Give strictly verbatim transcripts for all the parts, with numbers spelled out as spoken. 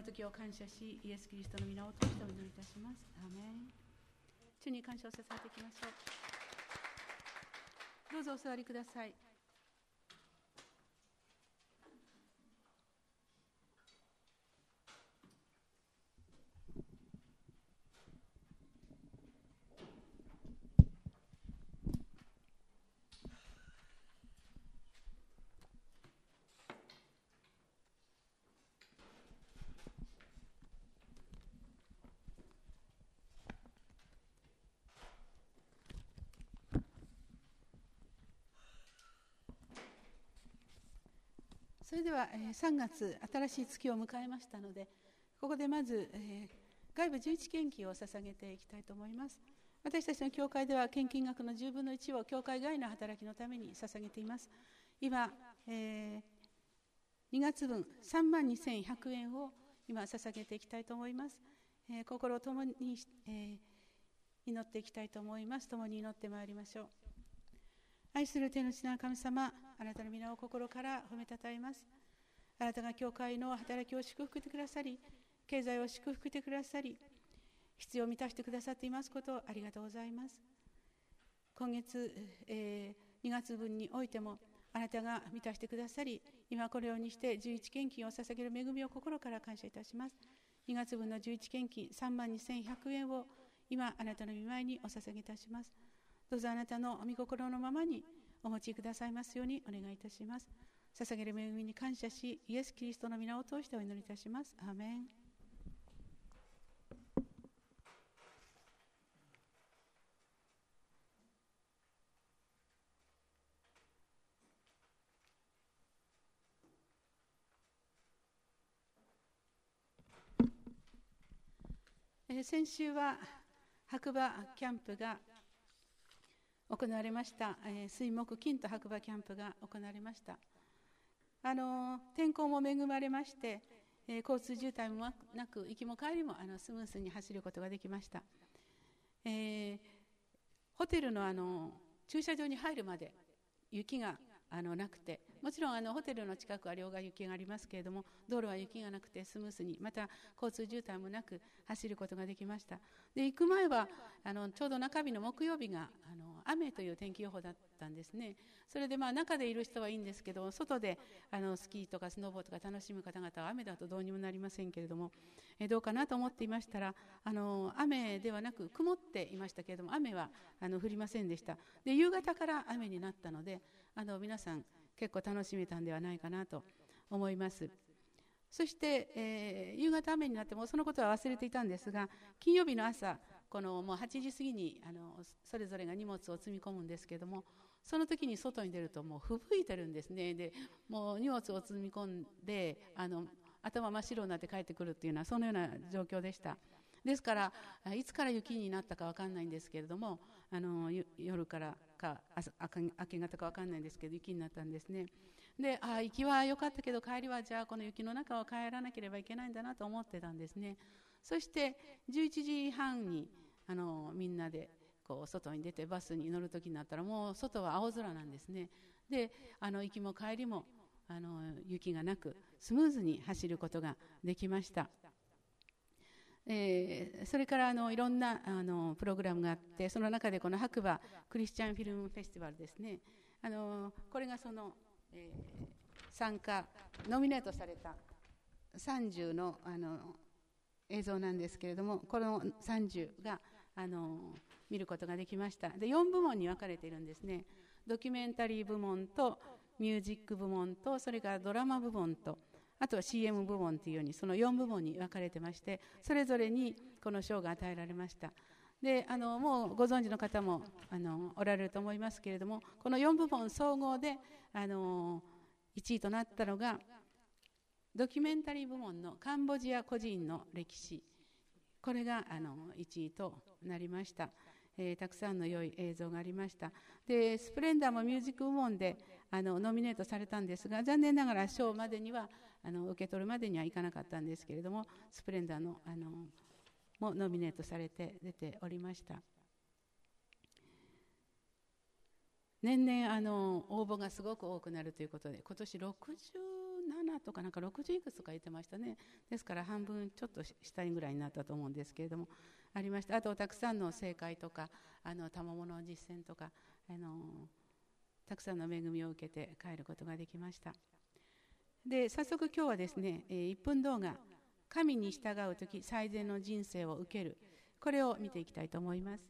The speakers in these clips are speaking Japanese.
の時を感謝し、イエス・キリストの皆を通してお祈りいたします。アーメン。主に感謝を捧げていきましょう。どうぞお座りください。それではさんがつ、新しい月を迎えましたので、ここでまず、えー、外部じゅういち献金を捧げていきたいと思います。私たちの教会では献金額のじゅうぶんのいちを教会外の働きのために捧げています。今、えー、にがつぶんさんまんにせんひゃくえんを今捧げていきたいと思います。えー、心を共に、えー、祈っていきたいと思います。共に祈ってまいりましょう。愛する天の父なる神様、あなたの皆を心から褒めたたえます。あなたが教会の働きを祝福してくださり、経済を祝福してくださり、必要を満たしてくださっていますことをありがとうございます。今月、えー、にがつぶんにおいてもあなたが満たしてくださり、今このようにしてじゅういち献金を捧げる恵みを心から感謝いたします。にがつぶんのじゅういち献金さんまんにせんひゃくえんを今あなたの御前にお捧げいたします。どうぞあなたの御心のままにお持ちくださいますようにお願いいたします。捧げる恵みに感謝し、イエス・キリストの皆を通してお祈りいたします。アーメン。えー、先週は白馬キャンプが行われました。えー、水木金と白馬キャンプが行われました。あの天候も恵まれまして、えー、交通渋滞もなく行きも帰りもあのスムースに走ることができました。えー、ホテルの、あの駐車場に入るまで雪があのなくて、もちろんあのホテルの近くは両側雪がありますけれども、道路は雪がなくてスムースに、また交通渋滞もなく走ることができました。で行く前はあのちょうど中日の木曜日があの雨という天気予報だったんですね。それでまあ中でいる人はいいんですけど、外であのスキーとかスノボーとか楽しむ方々は雨だとどうにもなりませんけれども、えどうかなと思っていましたら、あの雨ではなく曇っていましたけれども、雨はあの降りませんでした。で夕方から雨になったので、あの皆さん結構楽しめたんではないかなと思います。そして、えー、夕方雨になってもそのことは忘れていたんですが、金曜日の朝このもうはちじ過ぎにあのそれぞれが荷物を積み込むんですけども、その時に外に出るともう吹雪いてるんですね。でもう荷物を積み込んであの頭真っ白になって帰ってくるっていうのはそのような状況でした。ですからいつから雪になったか分かんないんですけれども、あの夜からか明け方か分かんないんですけど雪になったんですね。であ行きは良かったけど帰りはじゃあこの雪の中を帰らなければいけないんだなと思ってたんですね。そしてじゅういちじはんにあのみんなでこう外に出てバスに乗る時になったらもう外は青空なんですね。であの行きも帰りもあの雪がなくスムーズに走ることができました。えー、それからあのいろんなあのプログラムがあって、その中でこの白馬クリスチャンフィルムフェスティバルですね、あのこれがその、えー、参加ノミネートされたさんじゅうの、あの映像なんですけれども、このさんじゅうがあの見ることができました。でよんぶもんに分かれているんですね。ドキュメンタリー部門とミュージック部門と、それからドラマ部門と、あとは シーエム 部門というようにそのよんぶもんに分かれてまして、それぞれにこの賞が与えられました。であのもうご存知の方もあのおられると思いますけれども、このよんぶもん総合であのいちいとなったのがドキュメンタリー部門のカンボジア孤児院の歴史、これがあのいちいとなりました。えー、たくさんの良い映像がありました。でスプレンダーもミュージック部門であのノミネートされたんですが、残念ながら賞までにはあの受け取るまでにはいかなかったんですけれども、スプレンダーのあのもノミネートされて出ておりました。年々あの応募がすごく多くなるということで、今年ろくじゅうななとかなんかろくじゅういくつとか言ってましたね。ですから半分ちょっと下ぐらいになったと思うんですけれども、ありました。あとたくさんの正解とかあの賜物の実践とかあのたくさんの恵みを受けて帰ることができました。で早速今日はですね、えー、いっぷん動画神に従うとき最善の人生を受ける、これを見ていきたいと思います。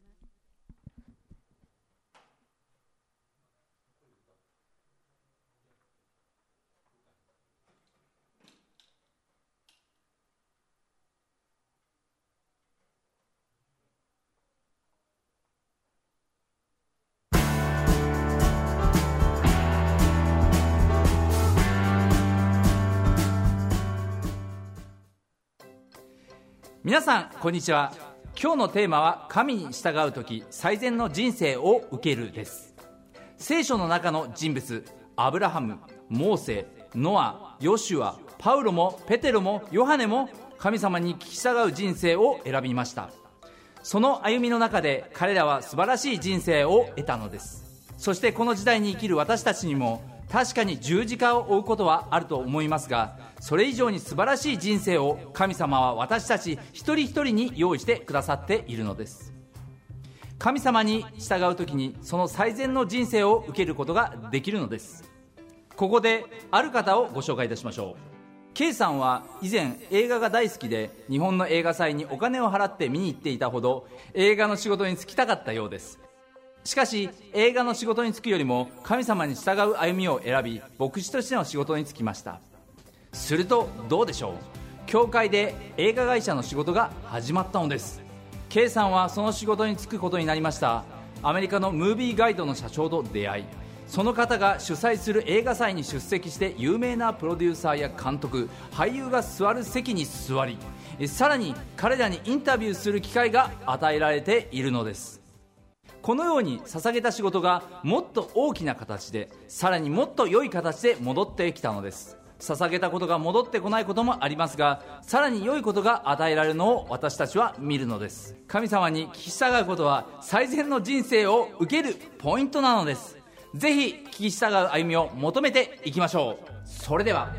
皆さんこんにちは。今日のテーマは神に従うとき最善の人生を受けるです。聖書の中の人物、アブラハム、モーセ、ノア、ヨシュア、パウロもペテロもヨハネも神様に聞き従う人生を選びました。その歩みの中で彼らは素晴らしい人生を得たのです。そしてこの時代に生きる私たちにも確かに十字架を追うことはあると思いますが、それ以上に素晴らしい人生を神様は私たち一人一人に用意してくださっているのです。神様に従うときにその最善の人生を受けることができるのです。ここである方をご紹介いたしましょう。 K さんは以前映画が大好きで日本の映画祭にお金を払って見に行っていたほど映画の仕事に就きたかったようです。しかし映画の仕事に就くよりも神様に従う歩みを選び牧師としての仕事に就きました。するとどうでしょう、教会で映画会社の仕事が始まったのです。 K さんはその仕事に就くことになりました。アメリカのムービーガイドの社長と出会い、その方が主催する映画祭に出席して有名なプロデューサーや監督、俳優が座る席に座り、さらに彼らにインタビューする機会が与えられているのです。このように捧げた仕事がもっと大きな形で、さらにもっと良い形で戻ってきたのです。捧げたことが戻ってこないこともありますが、さらに良いことが与えられるのを私たちは見るのです。神様に聞き従うことは最善の人生を受けるポイントなのです。ぜひ聞き従う歩みを求めていきましょう。それでは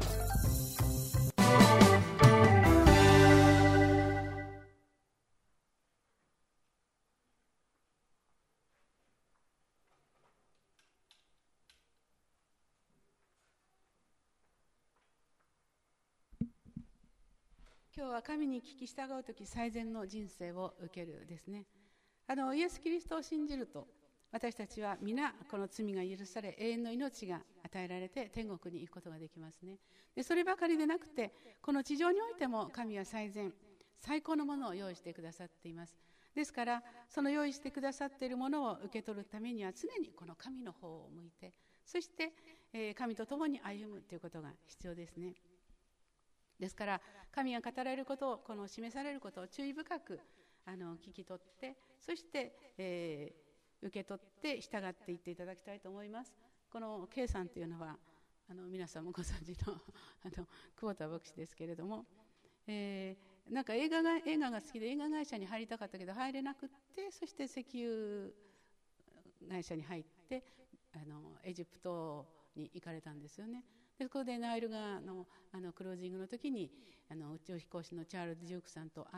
今日は神に聞き従うとき最善の人生を受けるですね。あのイエス・キリストを信じると私たちは皆この罪が許され永遠の命が与えられて天国に行くことができますね。でそればかりでなくてこの地上においても神は最善最高のものを用意してくださっています。ですからその用意してくださっているものを受け取るためには常にこの神の方を向いて、そして、えー、神と共に歩むということが必要ですね。ですから神が語られることをこの示されることを注意深くあの聞き取って、そして、えー、受け取って従っていっていただきたいと思います。この K さんというのはあの皆さんもご存知のあの久保田牧師ですけれども、えー、なんか映画が映画が好きで映画会社に入りたかったけど入れなくって、そして石油会社に入ってあのエジプトに行かれたんですよね。でそこでナイル川 の, あのクルージングの時にあの宇宙飛行士のチャールズ・ジュークさんと会って、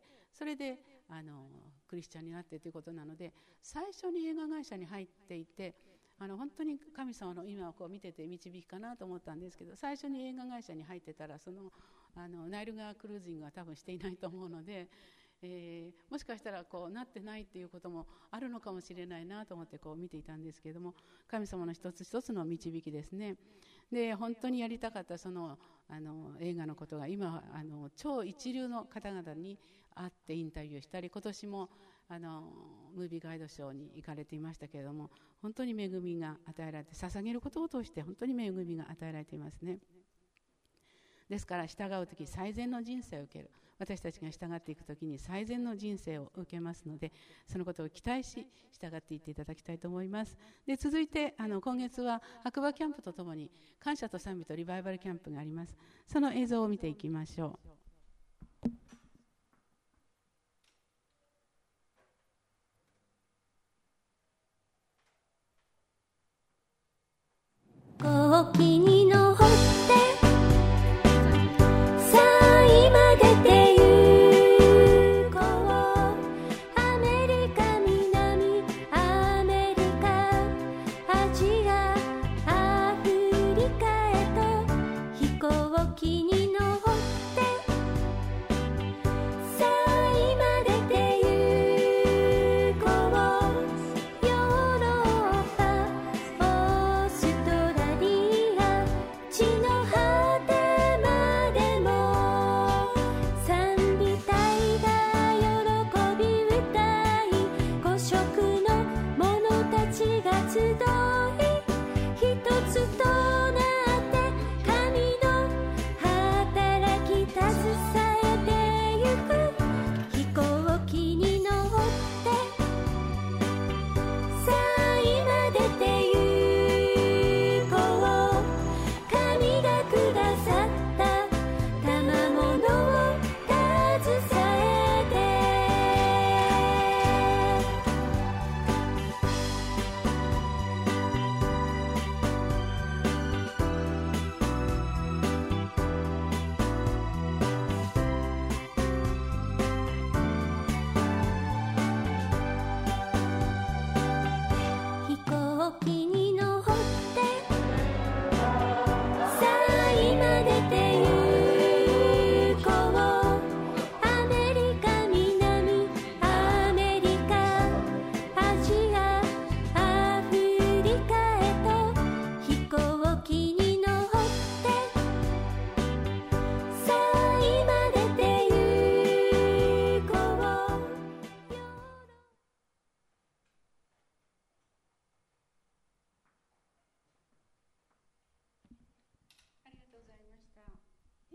それであのクリスチャンになってということなので、最初に映画会社に入っていてあの本当に神様の今をこう見てて導きかなと思ったんですけど、最初に映画会社に入ってたらそのあのナイル川クルージングは多分していないと思うので、えー、もしかしたらこうなってないっていうこともあるのかもしれないなと思ってこう見ていたんですけれども、神様の一つ一つの導きですね。で本当にやりたかったそのあの映画のことが今あの超一流の方々に会ってインタビューしたり、今年もあのムービーガイドショーに行かれていましたけれども、本当に恵みが与えられて、捧げることを通して本当に恵みが与えられていますね。ですから従うとき最善の人生を受ける、私たちが従っていくときに最善の人生を受けますので、そのことを期待し従っていっていただきたいと思います。で続いてあの今月は白馬キャンプとともに感謝と賛美とリバイバルキャンプがあります。その映像を見ていきましょう。小木に登って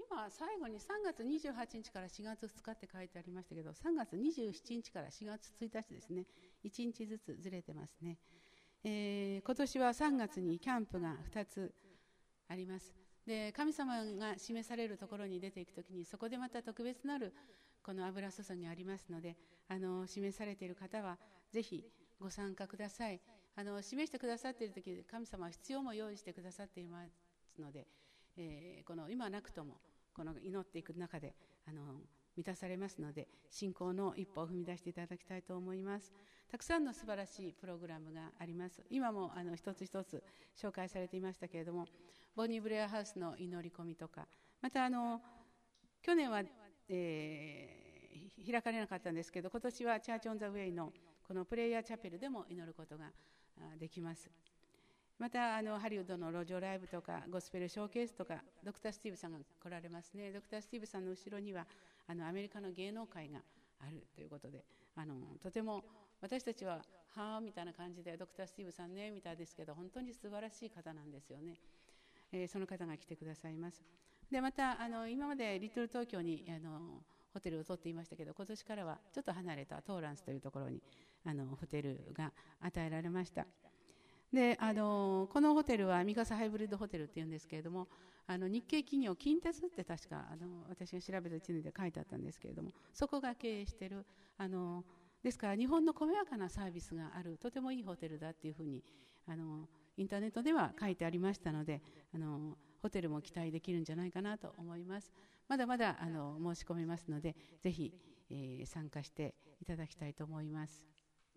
今最後にさんがつにじゅうはちにちからしがつふつかって書いてありましたけど、さんがつにじゅうしちにちからしがつついたちですね。いちにちずつずれてますね。えー、今年はさんがつにキャンプがふたつあります。で、神様が示されるところに出ていくときに、そこでまた特別なるこの油注ぎがありますので、あの示されている方はぜひご参加ください。あの示してくださっているとき、神様は必要も用意してくださっていますので、えー、この今なくともこの祈っていく中であの満たされますので、信仰の一歩を踏み出していただきたいと思います。たくさんの素晴らしいプログラムがあります。今もあの一つ一つ紹介されていましたけれども、ボニー・ブレアハウスの祈り込みとか、またあの去年は、えー、開かれなかったんですけど、今年はチャーチ・オン・ザ・ウェイのこのプレイヤーチャペルでも祈ることができます。またあのハリウッドの路上ライブとかゴスペルショーケースとか、ドクター・スティーブさんが来られますね。ドクター・スティーブさんの後ろにはあのアメリカの芸能界があるということで、あのとても私たちははあみたいな感じで、ドクター・スティーブさんねみたいですけど、本当に素晴らしい方なんですよね。えー、その方が来てくださいます。でまたあの今までリトル東京にあのホテルを取っていましたけど、今年からはちょっと離れたトーランスというところにあのホテルが与えられました。であのこのホテルはミカサハイブリッドホテルっていうんですけれども、あの日系企業近鉄って確かあの私が調べた地図で書いてあったんですけれども、そこが経営している、あのですから日本の細やかなサービスがあるとてもいいホテルだっていうふうにあのインターネットでは書いてありましたので、あのホテルも期待できるんじゃないかなと思います。まだまだあの申し込めますので、ぜひ、えー、参加していただきたいと思います。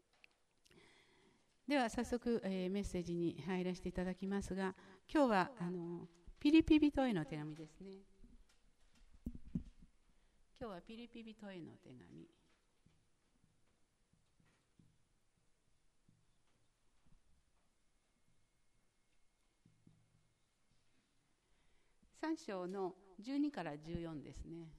では早速、えー、メッセージに入らせていただきますが、今日はあのピリピ人への手紙ですね。今日はピリピ人への手紙。さん章のじゅうにからじゅうよんですね。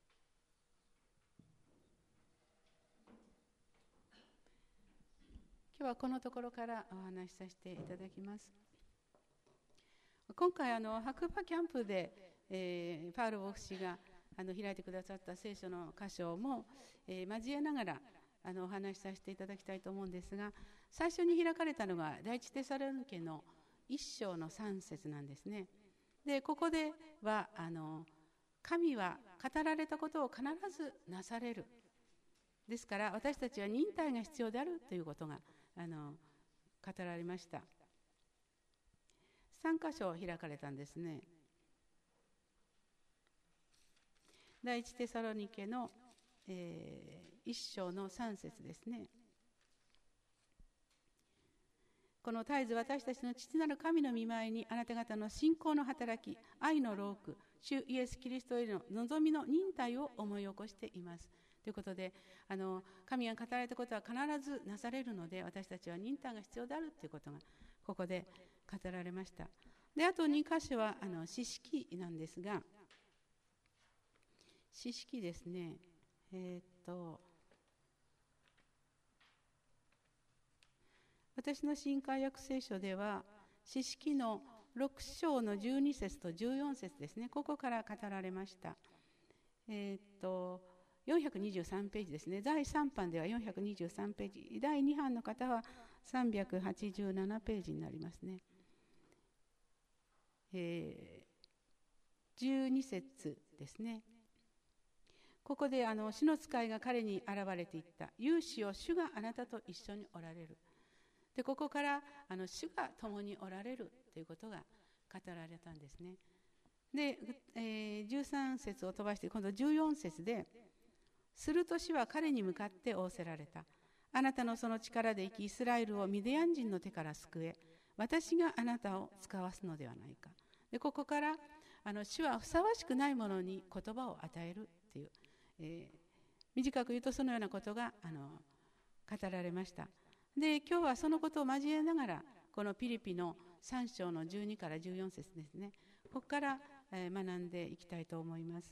今日はこのところからお話しさせていただきます。今回あの白馬キャンプで、えー、パウロ牧師があの開いてくださった聖書の箇所も、えー、交えながらあのお話しさせていただきたいと思うんですが、最初に開かれたのが第一テサロニケの一章のさん節なんですね。でここではあの神は語られたことを必ずなされる。ですから私たちは忍耐が必要であるということがあの語られました。さん箇所開かれたんですね。第一テサロニケの、えー、一章のさん節ですね。この絶えず私たちの父なる神の御前にあなた方の信仰の働き、愛の労苦、主イエス・キリストへの望みの忍耐を思い起こしています。ということで、あの神が語られたことは必ずなされるので、私たちは忍耐が必要であるということがここで語られました。で、あとに箇所はあの詩式なんですが、詩式ですね。えー、っと私の新海訳聖書では詩式のろく章のじゅうに節とじゅうよん節ですね。ここから語られました。えー、っとよんひゃくにじゅうさんページですね。だいさん版ではよんひゃくにじゅうさんページ、だいに版の方はさんびゃくはちじゅうななページになりますね。えー、じゅうに節ですね。ここであの主の使いが彼に現れていった。勇士を主があなたと一緒におられる。でここからあの主が共におられるということが語られたんですね。で、えー、じゅうさん節を飛ばして今度じゅうよん節で、すると主は彼に向かって仰せられた。あなたのその力で生きイスラエルをミディアン人の手から救え、私があなたを使わすのではないか。でここからあの主はふさわしくないものに言葉を与えるという、えー、短く言うとそのようなことがあの語られました。で今日はそのことを交えながらこのピリピのさん章のじゅうにからじゅうよん節ですね、ここから、えー、学んでいきたいと思います。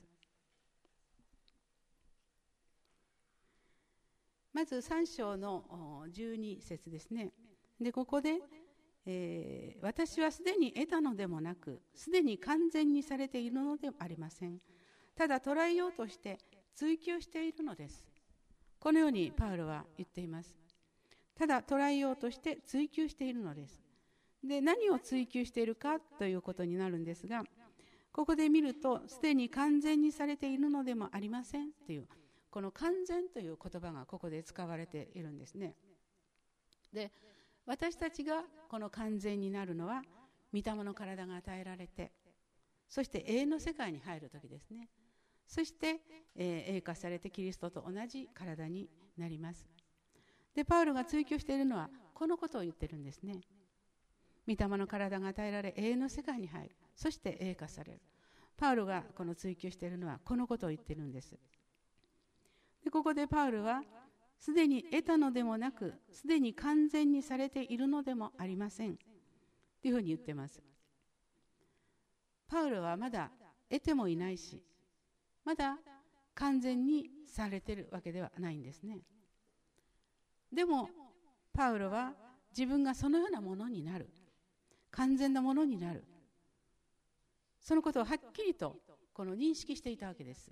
まずさん章のじゅうに節ですね。でここでえー、私はすでに得たのでもなく、すでに完全にされているのでもありません。ただ捉えようとして追求しているのです。このようにパウロは言っています。ただ捉えようとして追求しているのです。で、何を追求しているかということになるんですが、ここで見ると、すでに完全にされているのでもありませんという、この完全という言葉がここで使われているんですね。で、私たちがこの完全になるのは、御霊の体が与えられて、そして永遠の世界に入るときですね。そして、えー、栄化されてキリストと同じ体になります。で、パウロが追求しているのはこのことを言ってるんですね。御霊の体が与えられ永遠の世界に入る、そして栄化される。パウロがこの追求しているのはこのことを言っているんです。で、ここでパウロはすでに得たのでもなく、すでに完全にされているのでもありませんというふうに言っています。パウロはまだ得てもいないし、まだ完全にされているわけではないんですね。でもパウロは自分がそのようなものになる、完全なものになる、そのことをはっきりとこの認識していたわけです。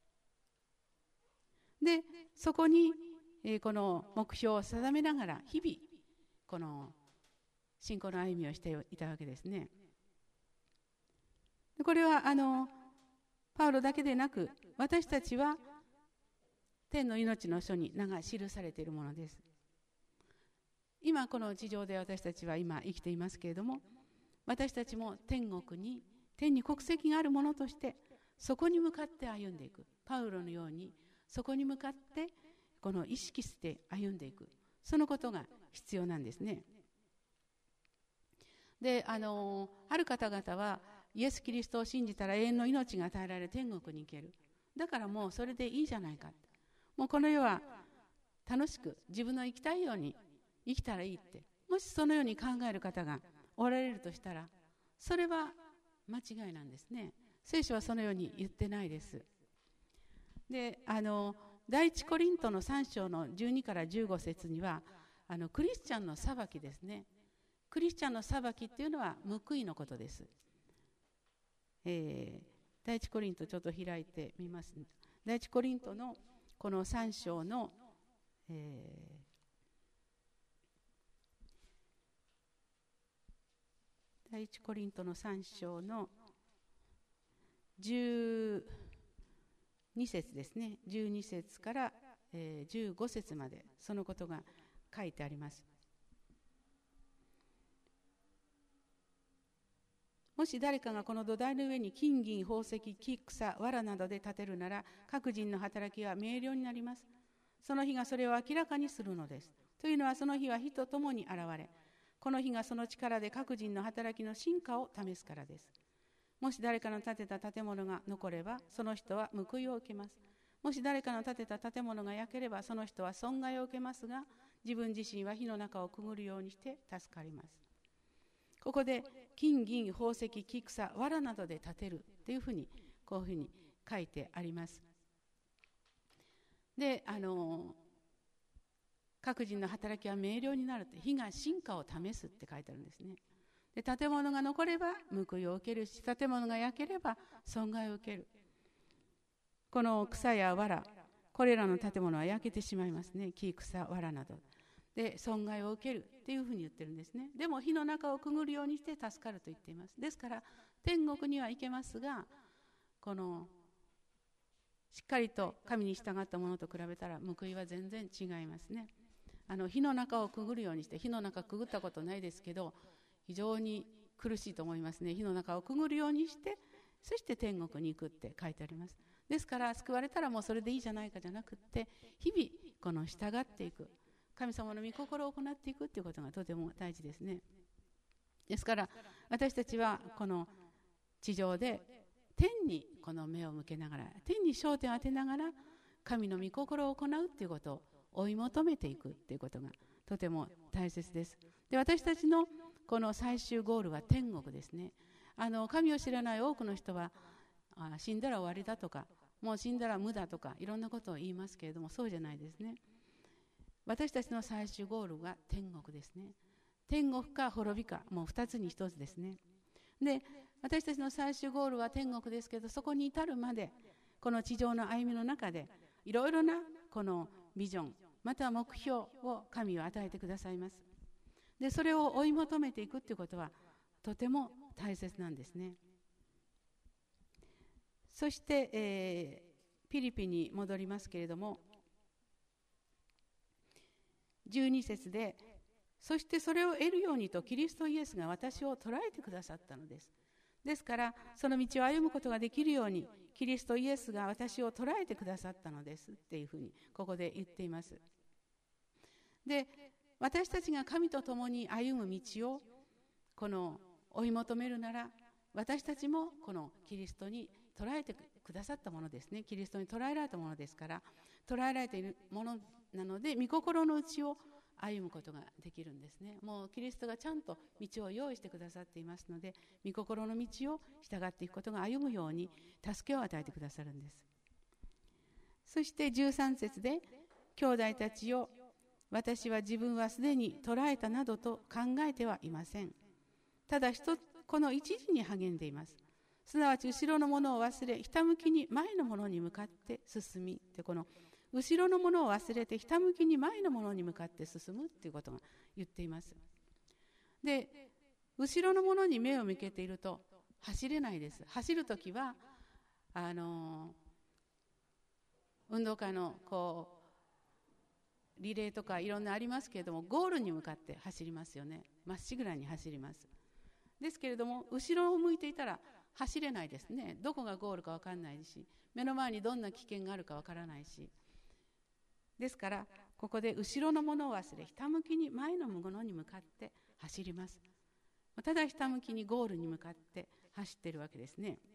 で、そこに、えー、この目標を定めながら日々この信仰の歩みをしていたわけですね。これはあのパウロだけでなく、私たちは天の命の書に名が記されているものです。今この地上で私たちは今生きていますけれども、私たちも天国に、天に国籍があるものとしてそこに向かって歩んでいく。パウロのようにそこに向かってこの意識して歩んでいく、そのことが必要なんですね。で、あのある方々はイエス・キリストを信じたら永遠の命が与えられ天国に行ける、だからもうそれでいいじゃないか、もうこの世は楽しく自分の生きたいように生きたらいいって、もしそのように考える方がおられるとしたら、それは間違いなんですね。聖書はそのように言ってないです。で、あの第一コリントのさん章のじゅうにからじゅうご節には、あのクリスチャンの裁きですね。クリスチャンの裁きっていうのは報いのことです。えー、第一コリントちょっと開いてみます。第一コリントのこのさん章の、えー、第一コリントのさん章のじゅうに節ですね。じゅうに節から、えー、じゅうご節までそのことが書いてあります。もし誰かがこの土台の上に金銀宝石木草藁などで建てるなら、各人の働きは明瞭になります。その日がそれを明らかにするのです。というのは、その日は火とともに現れ、この日がその力で各人の働きの真価を試すからです。もし誰かの建てた建物が残れば、その人は報いを受けます。もし誰かの建てた建物が焼ければ、その人は損害を受けますが、自分自身は火の中をくぐるようにして助かります。ここで金銀宝石木草藁などで建てるというふうにこういうふうに書いてあります。で、あの各人の働きは明瞭になるって、火が真価を試すって書いてあるんですね。で、建物が残れば報いを受けるし、建物が焼ければ損害を受ける。この草や藁、これらの建物は焼けてしまいますね。木草藁などで損害を受けるっていうふうに言ってるんですね。でも火の中をくぐるようにして助かると言っています。ですから天国には行けますが、このしっかりと神に従ったものと比べたら報いは全然違いますね。あの火の中をくぐるようにして、火の中くぐったことないですけど、非常に苦しいと思いますね。火の中をくぐるようにして、そして天国に行くって書いてあります。ですから救われたらもうそれでいいじゃないかじゃなくって、日々この従っていく、神様の御心を行っていくということがとても大事ですね。ですから私たちはこの地上で天にこの目を向けながら、天に焦点を当てながら神の御心を行うということを追い求めていくということがとても大切です。で、私たちのこの最終ゴールは天国ですね。あの神を知らない多くの人は、あ死んだら終わりだとか、もう死んだら無だとかいろんなことを言いますけれども、そうじゃないですね。私たちの最終ゴールが天国ですね。 天国か滅びか、もう二つに一つですね。で、私たちの最終ゴールは天国ですけど、そこに至るまでこの地上の歩みの中でいろいろなこのビジョンまたは目標を神は与えてくださいます。でそれを追い求めていくということはとても大切なんですね。そして、えー、ピリピに戻りますけれども、じゅうに節で、そしてそれを得るようにとキリストイエスが私を捉えてくださったのです。ですからその道を歩むことができるようにキリストイエスが私を捉えてくださったのですっていうふうにここで言っています。で、私たちが神と共に歩む道をこの追い求めるなら、私たちもこのキリストに捉えてくださったものですね。キリストに捉えられたものですから、捉えられているものなので、御心の内を歩むことができるんですね。もうキリストがちゃんと道を用意してくださっていますので、御心の道を従っていくことが歩むように助けを与えてくださるんです。そしてじゅうさん節で、兄弟たちよ、私は自分はすでに捉えたなどと考えてはいません。ただ一つこの一時に励んでいます。すなわち後ろのものを忘れ、ひたむきに前のものに向かって進みって、この後ろのものを忘れてひたむきに前のものに向かって進むっていうことが言っています。で、後ろのものに目を向けていると走れないです。走るときはあの運動会のこうリレーとかいろんなありますけれども、ゴールに向かって走りますよね。まっしぐらに走ります。ですけれども後ろを向いていたら走れないですね。どこがゴールか分からないし、目の前にどんな危険があるか分からないし、ですからここで後ろのものを忘れ、ひたむきに前のものに向かって走ります。ただひたむきにゴールに向かって走っているわけですね。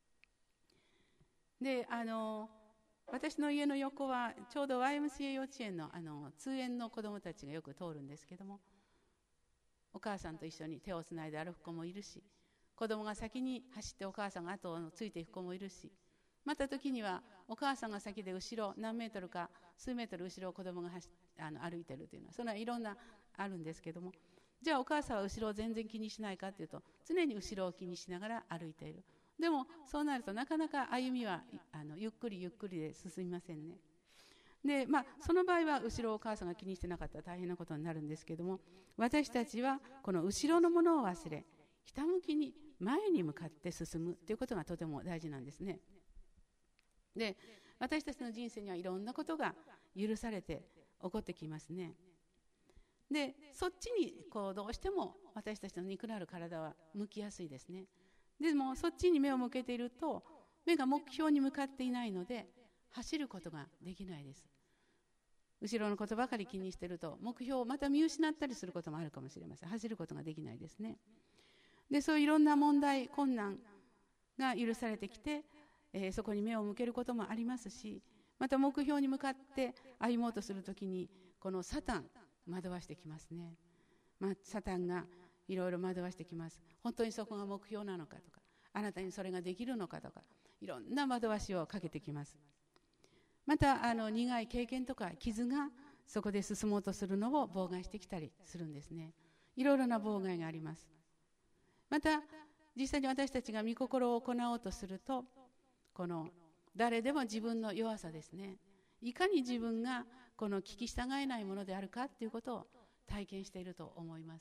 で、あの私の家の横はちょうど ワイエムシーエー 幼稚園の、あの通園の子どもたちがよく通るんですけども、お母さんと一緒に手をつないで歩く子もいるし、子供が先に走ってお母さんが後をついていく子もいるし、また時にはお母さんが先で後ろ何メートルか数メートル後ろを子供が走あの歩いているというのは、それはいろんなあるんですけども、じゃあお母さんは後ろを全然気にしないかというと、常に後ろを気にしながら歩いている。でもそうなるとなかなか歩みはあのゆっくりゆっくりで進みませんね。で、まあ、その場合は後ろをお母さんが気にしてなかったら大変なことになるんですけども、私たちはこの後ろのものを忘れ、ひたむきに前に向かって進むということがとても大事なんですね。で、私たちの人生にはいろんなことが許されて起こってきますね。で、そっちにこうどうしても私たちの肉のある体は向きやすいですね。でもそっちに目を向けていると、目が目標に向かっていないので走ることができないです。後ろのことばかり気にしていると、目標をまた見失ったりすることもあるかもしれません。走ることができないですね。で、そういういろんな問題困難が許されてきて、えー、そこに目を向けることもありますし、また目標に向かって歩もうとするときにこのサタン惑わしてきますね。まあ、サタンがいろいろ惑わしてきます。本当にそこが目標なのかとか、あなたにそれができるのかとか、いろんな惑わしをかけてきます。またあの苦い経験とか傷がそこで進もうとするのを妨害してきたりするんですね。いろいろな妨害があります。また実際に私たちが御心を行おうとすると、この誰でも自分の弱さですね、いかに自分がこの聞き従えないものであるかということを体験していると思います。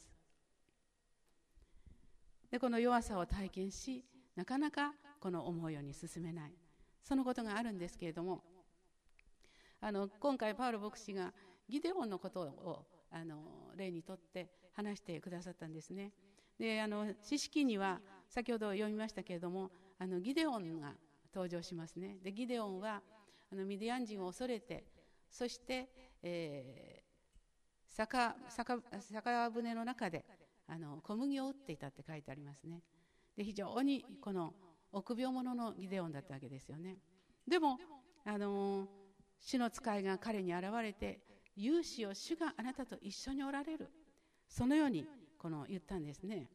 で、この弱さを体験し、なかなかこの思うように進めない、そのことがあるんですけれども、あの今回パウロ牧師がギデオンのことをあの例にとって話してくださったんですね。で、あの詩式には先ほど読みましたけれども、あのギデオンが登場しますね。で、ギデオンはあのミディアン人を恐れて、そして、えー、酒, 酒, 酒舟の中であの小麦を打っていたって書いてありますね。で、非常にこの臆病者のギデオンだったわけですよね。でもあの主の使いが彼に現れて、勇士よ、主があなたと一緒におられる、そのようにこの言ったんですね。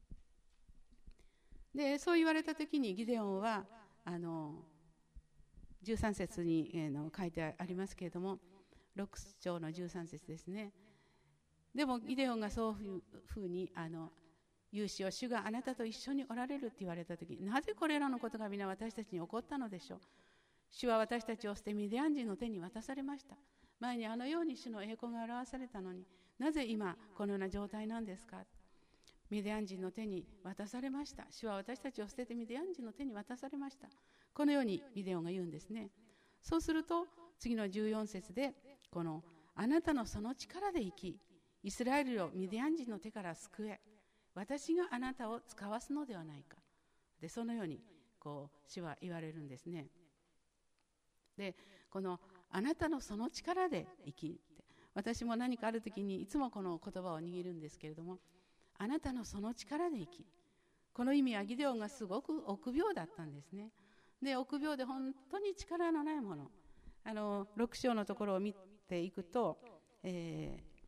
で、そう言われた時にギデオンはあのじゅうさん節に、えー、の書いてありますけれども、ろく章のじゅうさん節ですね。 でもギデオンがそういうふうにあの言うしを、主があなたと一緒におられるって言われたとき、なぜこれらのことが皆私たちに起こったのでしょう。主は私たちを捨てミディアン人の手に渡されました。前にあのように主の栄光が表されたのに、なぜ今このような状態なんですか。ミディアン人の手に渡されました。主は私たちを捨ててミディアン人の手に渡されました。このようにギデオンが言うんですね。そうすると次のじゅうよん節で、このあなたのその力で生き、イスラエルをミディアン人の手から救え、私があなたを使わすのではないか。でそのようにこう主は言われるんですね。でこのあなたのその力で生きって、私も何かある時にいつもこの言葉を握るんですけれども、あなたのその力で生き、この意味はギデオンがすごく臆病だったんですね。で臆病で本当に力のないもの、あのろく章のところを見ていくと、えー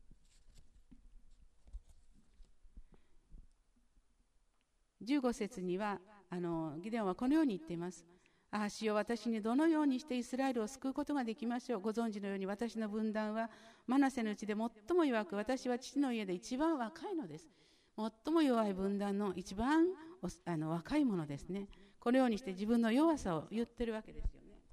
じゅうご節にはあのギデオンはこのように言っています。ああ、主よ、私にどのようにしてイスラエルを救うことができましょう。ご存知のように私の分断はマナセのうちで最も弱く、私は父の家で一番若いのです。最も弱い分断の一番あの若いものですね。このようにして自分の弱さを言ってるわけですよね。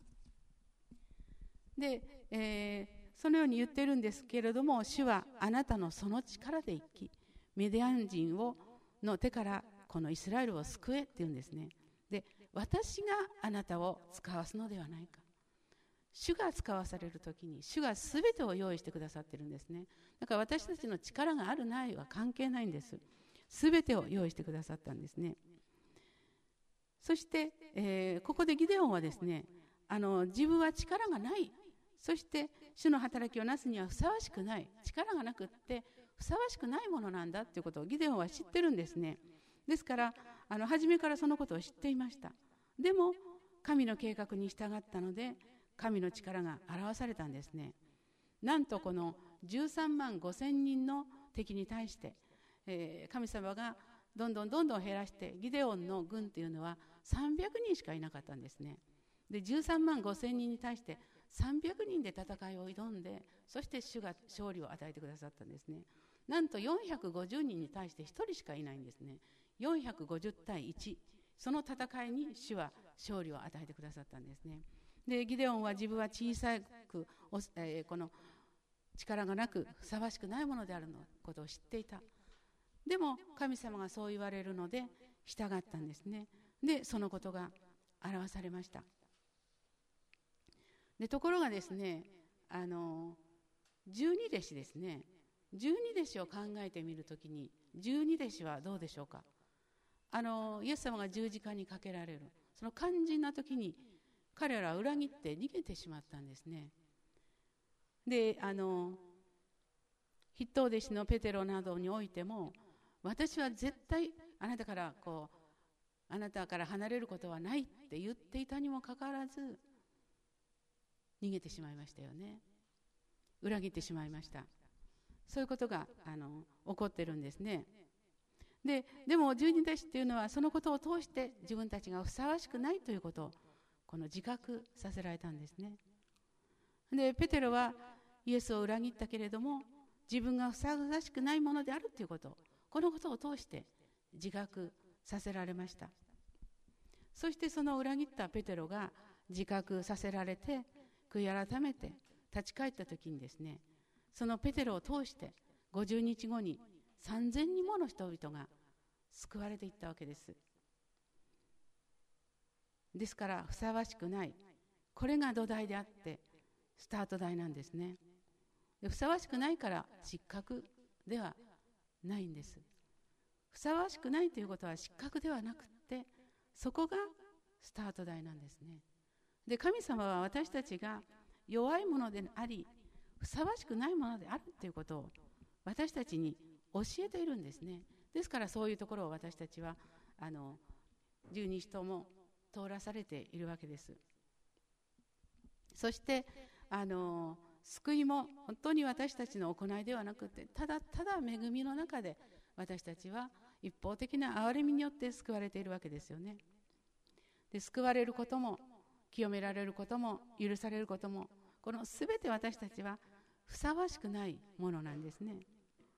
で、えー、そのように言ってるんですけれども、主はあなたのその力で生き、ミディアン人をの手からこのイスラエルを救えって言うんですね。で、私があなたを使わすのではないか。主が使わされるときに主がすべてを用意してくださってるんですね。だから私たちの力があるないは関係ないんです。すべてを用意してくださったんですね。そして、えー、ここでギデオンはですね、あの自分は力がない、そして主の働きをなすにはふさわしくない、力がなくってふさわしくないものなんだということをギデオンは知ってるんですね。ですからあの初めからそのことを知っていました。でも神の計画に従ったので神の力が表されたんですね。なんとこのじゅうさんまんごせんにんの敵に対して、えー、神様がどんどんどんどん減らして、ギデオンの軍というのはさんびゃくにんしかいなかったんですね。でじゅうさんまんごせんにんに対してさんびゃくにんで戦いを挑んで、そして主が勝利を与えてくださったんですね。なんとよんひゃくごじゅうにんに対してひとりしかいないんですね。よんひゃくごじゅう対いち、その戦いに主は勝利を与えてくださったんですね。でギデオンは自分は小さく、えー、この力がなくふさわしくないものであるのことを知っていた。でも神様がそう言われるので従ったんですね。でそのことが表されました。でところがですね、あの十二弟子ですね、十二弟子を考えてみるときに、十二弟子はどうでしょうか。あのイエス様が十字架にかけられるその肝心な時に彼らは裏切って逃げてしまったんですね。であの筆頭弟子のペテロなどにおいても、私は絶対あなたからこうあなたから離れることはないって言っていたにもかかわらず逃げてしまいましたよね。裏切ってしまいました。そういうことがあの起こってるんですね。で, でも十二弟子っていうのはそのことを通して自分たちがふさわしくないということをこの自覚させられたんですね。でペテロはイエスを裏切ったけれども、自分がふさわしくないものであるということ、このことを通して自覚させられました。そしてその裏切ったペテロが自覚させられて悔い改めて立ち返った時にですね、そのペテロを通してごじゅうにちごにさんぜんにんもの人々が救われていったわけです。ですからふさわしくない、これが土台であってスタート台なんですね。でふさわしくないから失格ではないんです。ふさわしくないということは失格ではなくって、そこがスタート台なんですね。で神様は私たちが弱いものでありふさわしくないものであるということを私たちに教えているんですね。ですからそういうところを私たちはあの十二使徒も通らされているわけです。そしてあの救いも本当に私たちの行いではなくて、ただただ恵みの中で私たちは一方的な憐れみによって救われているわけですよね。で救われることも清められることも許されることも、このすべて私たちはふさわしくないものなんですね。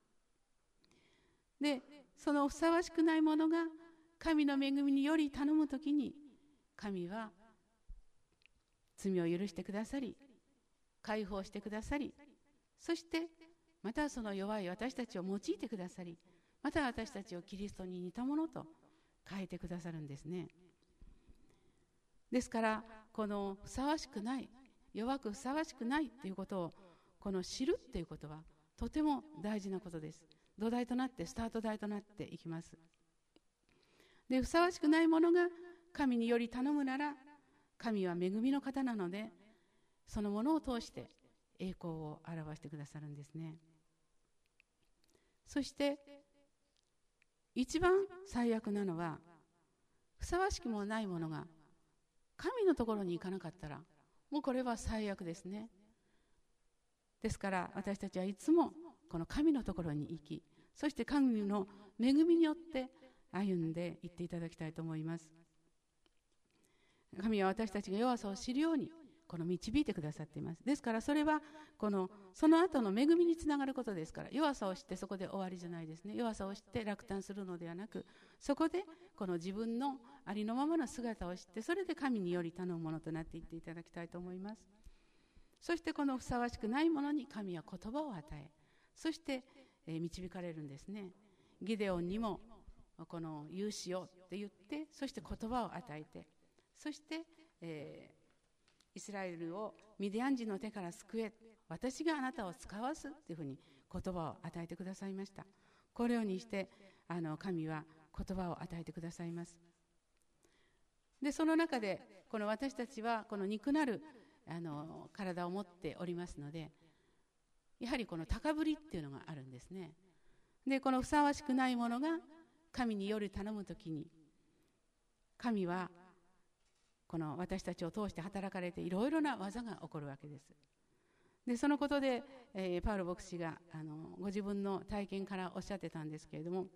で、そのふさわしくないものが神の恵みにより頼むときに、神は罪を許してくださり、解放してくださり、そしてまたその弱い私たちを用いてくださり、また私たちをキリストに似たものと変えてくださるんですね。ですからこのふさわしくない、弱くふさわしくないということをこの知るということはとても大事なことです。土台となってスタート台となっていきます。で、ふさわしくないものが神により頼むなら、神は恵みの方なので、そのものを通して栄光を表してくださるんですね。そして一番最悪なのは、ふさわしくもないものが神のところに行かなかったら、もうこれは最悪ですね。ですから私たちはいつもこの神のところに行き、そして神の恵みによって歩んでいっていただきたいと思います。神は私たちが弱さを知るようにこの導いてくださっています。ですからそれはこのその後の恵みにつながることですから、弱さを知ってそこで終わりじゃないですね。弱さを知って落胆するのではなく、そこでこの自分のありのままの姿を知って、それで神により頼むものとなっていっていただきたいと思います。そしてこのふさわしくないものに神は言葉を与え、そして、えー、導かれるんですね。ギデオンにもこの勇士よって言って、そして言葉を与えて、そして、えー、イスラエルをミディアン人の手から救え、私があなたを使わすというふうに言葉を与えてくださいました。このようにしてあの神は言葉を与えてくださいます。で、その中でこの私たちはこの肉なるあの体を持っておりますので、やはりこの高ぶりっていうのがあるんですね。で、このふさわしくないものが神により頼むときに、神はこの私たちを通して働かれていろいろな技が起こるわけです。で、そのことで、えー、パウロ牧師があのご自分の体験からおっしゃってたんですけれども、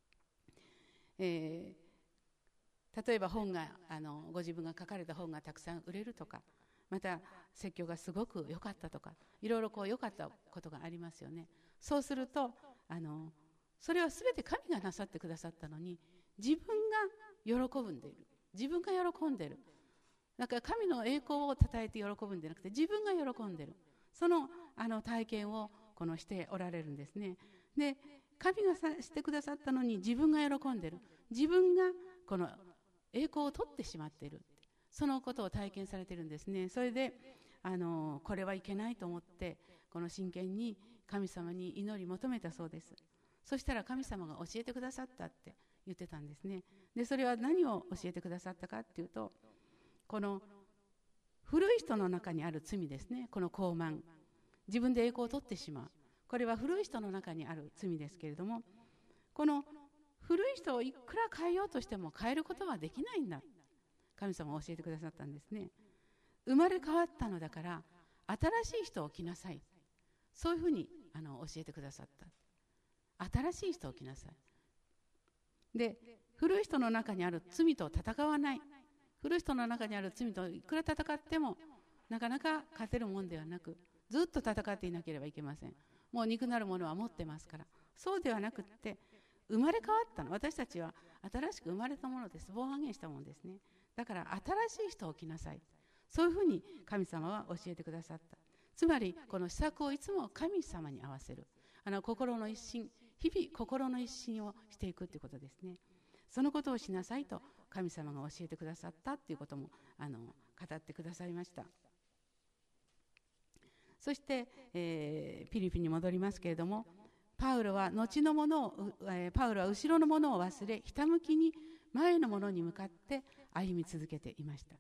えー、例えば本があのご自分が書かれた本がたくさん売れるとか、また説教がすごく良かったとか、いろいろこう良かったことがありますよね。そうするとあのそれは全て神がなさってくださったのに、自分が喜ぶんでいる、自分が喜んでいる。だから神の栄光を称えて喜ぶんじゃなくて、自分が喜んでいる、そのあの体験をこのしておられるんですね。で、神がさしてくださったのに自分が喜んでいる、自分がこの栄光を取ってしまっている、そのことを体験されているんですね。それであのこれはいけないと思って、この真剣に神様に祈り求めたそうです。そしたら神様が教えてくださったって言ってたんですね。で、それは何を教えてくださったかっていうと、この古い人の中にある罪ですね。この傲慢、自分で栄光を取ってしまう、これは古い人の中にある罪ですけれども、この古い人をいくら変えようとしても変えることはできないんだ、神様は教えてくださったんですね。生まれ変わったのだから新しい人を着なさい、そういうふうにあの教えてくださった。新しい人を着なさい。で、古い人の中にある罪と戦わない、古い人の中にある罪といくら戦ってもなかなか勝てるもんではなく、ずっと戦っていなければいけません。もう肉なるものは持ってますから。そうではなくって、生まれ変わったの、私たちは新しく生まれたものです。防犯言したものですね。だから新しい人を着なさい、そういうふうに神様は教えてくださった。つまりこの施策をいつも神様に合わせる、あの心の一心、日々心の一心をしていくということですね。そのことをしなさいと神様が教えてくださったということもあの語ってくださいました。そして、えー、ピリピに戻りますけれども、パウロは後のものを、えー、パウロは後ろのものを忘れ、ひたむきに前のものに向かって歩み続けていました。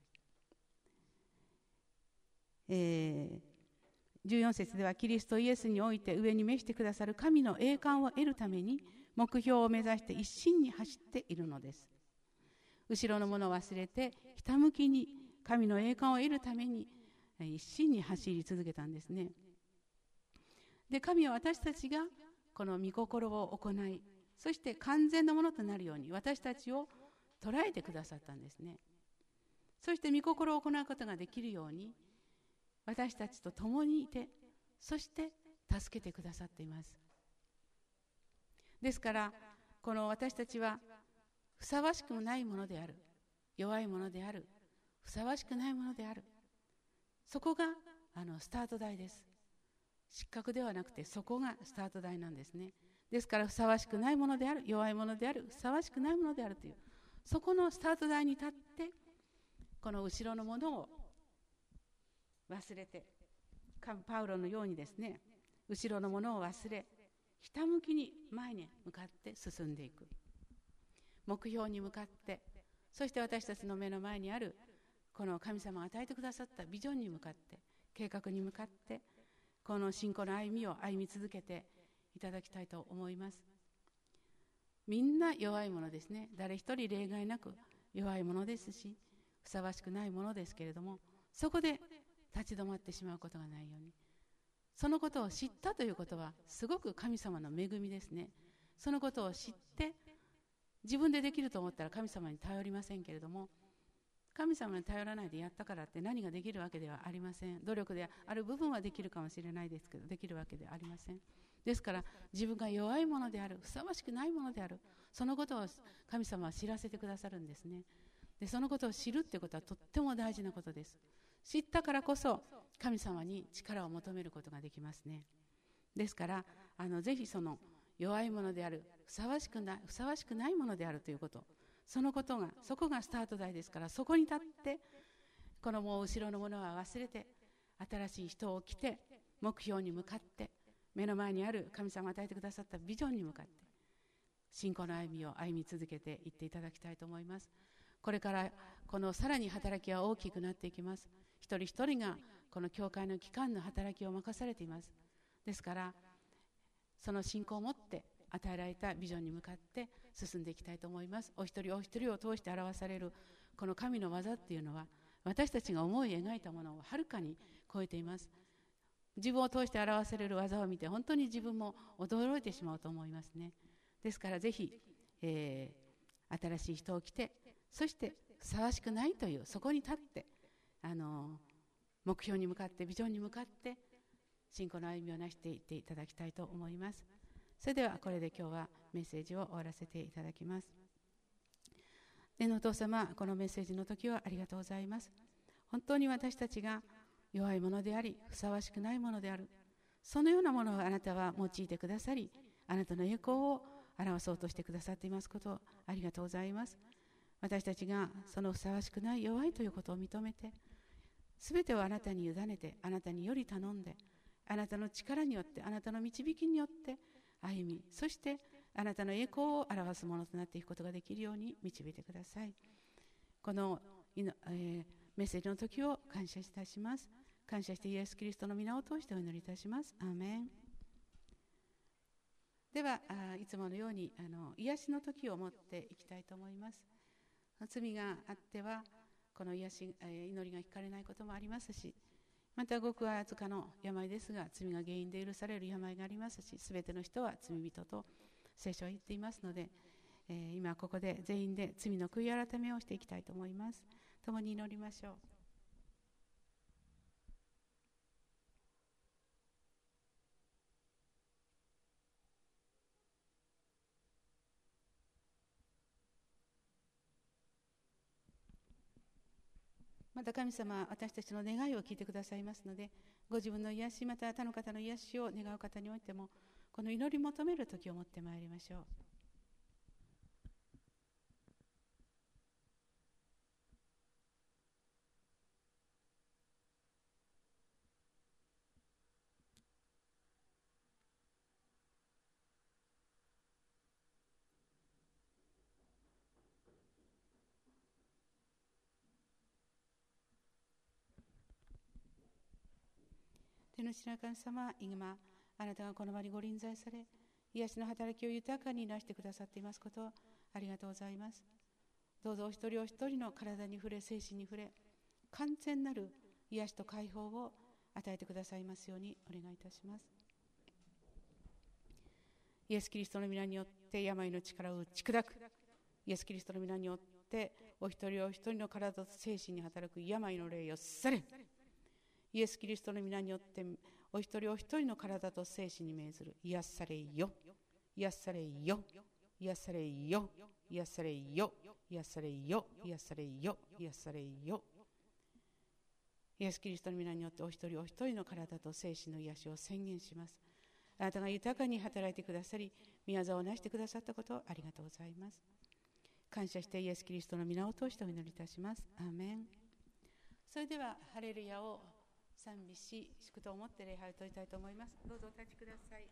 えーじゅうよん節では、キリストイエスにおいて上に召してくださる神の栄冠を得るために目標を目指して一心に走っているのです。後ろのものを忘れてひたむきに神の栄冠を得るために一心に走り続けたんですね。で、神は私たちがこの御心を行い、そして完全なものとなるように私たちを捉えてくださったんですね。そして御心を行うことができるように私たちと共にいて、 そして助けてくださっています。ですからこの私たちはふさわしくないものである、弱いものである、ふさわしくないものである、そこがあのスタート台です。失格ではなくてそこがスタート台なんですね。ですからふさわしくないものである、弱いものである、ふさわしくないものであるという、そこのスタート台に立ってこの後ろのものを忘れて、パウロのようにですね、後ろのものを忘れ、ひたむきに前に向かって進んでいく、目標に向かって、そして私たちの目の前にあるこの神様が与えてくださったビジョンに向かって、計画に向かって、この信仰の歩みを歩み続けていただきたいと思います。みんな弱いものですね。誰一人例外なく弱いものですし、ふさわしくないものですけれども、そこで立ち止まってしまうことがないように、そのことを知ったということはすごく神様の恵みですね。そのことを知って自分でできると思ったら神様に頼りませんけれども、神様に頼らないでやったからって何ができるわけではありません。努力である部分はできるかもしれないですけど、できるわけではありません。ですから自分が弱いものである、ふさわしくないものである、そのことを神様は知らせてくださるんですね。でそのことを知るということはとっても大事なことです。知ったからこそ神様に力を求めることができますね。ですからあのぜひその弱いものである、ふさわしくない、ふさわしくないものであるということ、そのことが、そこがスタート台ですから、そこに立ってこのもう後ろのものは忘れて、新しい人を着て、目標に向かって、目の前にある神様が与えてくださったビジョンに向かって信仰の歩みを歩み続けていっていただきたいと思います。これからこのさらに働きは大きくなっていきます。一人一人がこの教会の機関の働きを任されています。ですからその信仰を持って与えられたビジョンに向かって進んでいきたいと思います。お一人お一人を通して表されるこの神の技っていうのは、私たちが思い描いたものをはるかに超えています。自分を通して表される技を見て本当に自分も驚いてしまうと思いますね。ですからぜひ、えー、新しい人を着て、そしてふさわしくないというそこに立って、あの目標に向かって、ビジョンに向かって信仰の歩みをなしていっていただきたいと思います。それではこれで今日はメッセージを終わらせていただきます。天のお父様、このメッセージの時はありがとうございます。本当に私たちが弱いものであり、ふさわしくないものである、そのようなものをあなたは用いてくださり、あなたの栄光を表そうとしてくださっていますことをありがとうございます。私たちがそのふさわしくない弱いということを認めて、すべてをあなたに委ねて、あなたにより頼んで、あなたの力によって、あなたの導きによって歩み、そしてあなたの栄光を表すものとなっていくことができるように導いてください。この、えー、メッセージの時を感謝いたします。感謝してイエス・キリストの皆を通してお祈りいたします。アーメン。では、あいつものようにあの癒しの時を持っていきたいと思います。罪があってはこの癒し、えー、祈りが聞かれないこともありますし、またごくわずかの病ですが罪が原因で許される病がありますし、すべての人は罪人と聖書は言っていますので、えー、今ここで全員で罪の悔い改めをしていきたいと思います。共に祈りましょう。また神様は私たちの願いを聞いてくださいますので、ご自分の癒し、また他の方の癒しを願う方においても、この祈り求める時を持ってまいりましょう。天の父なる神様、今あなたがこの場にご臨在され、癒しの働きを豊かになしてくださっていますことをありがとうございます。どうぞお一人お一人の体に触れ、精神に触れ、完全なる癒しと解放を与えてくださいますようにお願いいたします。イエス・キリストの皆によって病の力を打ち砕く、イエス・キリストの皆によってお一人お一人の体と精神に働く病の霊を去れ、 イエス・キリストの皆によってお一人お一人の体と精神に命ずる。癒されよ、癒されよ、癒されよ、癒されよ、癒されよ、癒されよ、癒されよ。イエス・キリストの皆によってお一人お一人の体と精神の癒しを宣言します。あなたが豊かに働いてくださり、宮沢をなしてくださったことをありがとうございます。感謝してイエス・キリストの皆を通してお祈りいたします。アーメン。それではハレルヤを賛美し、祝祷を持って礼拝をとりたいと思います。どうぞお立ちください。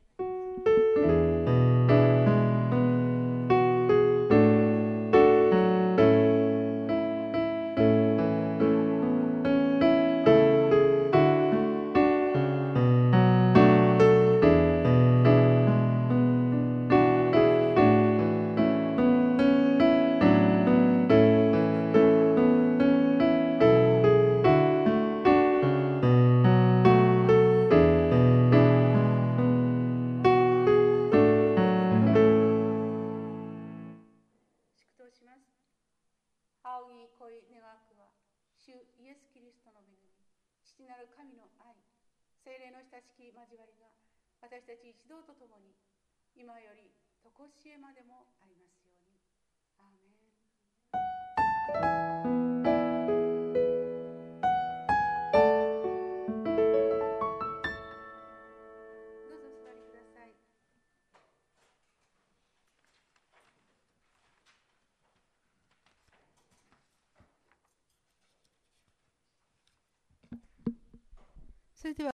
父なる神の愛、聖霊の親しき交わりが私たち一同と共に今より常しえまでもありますように。アーメン。どうぞお座りください。それでは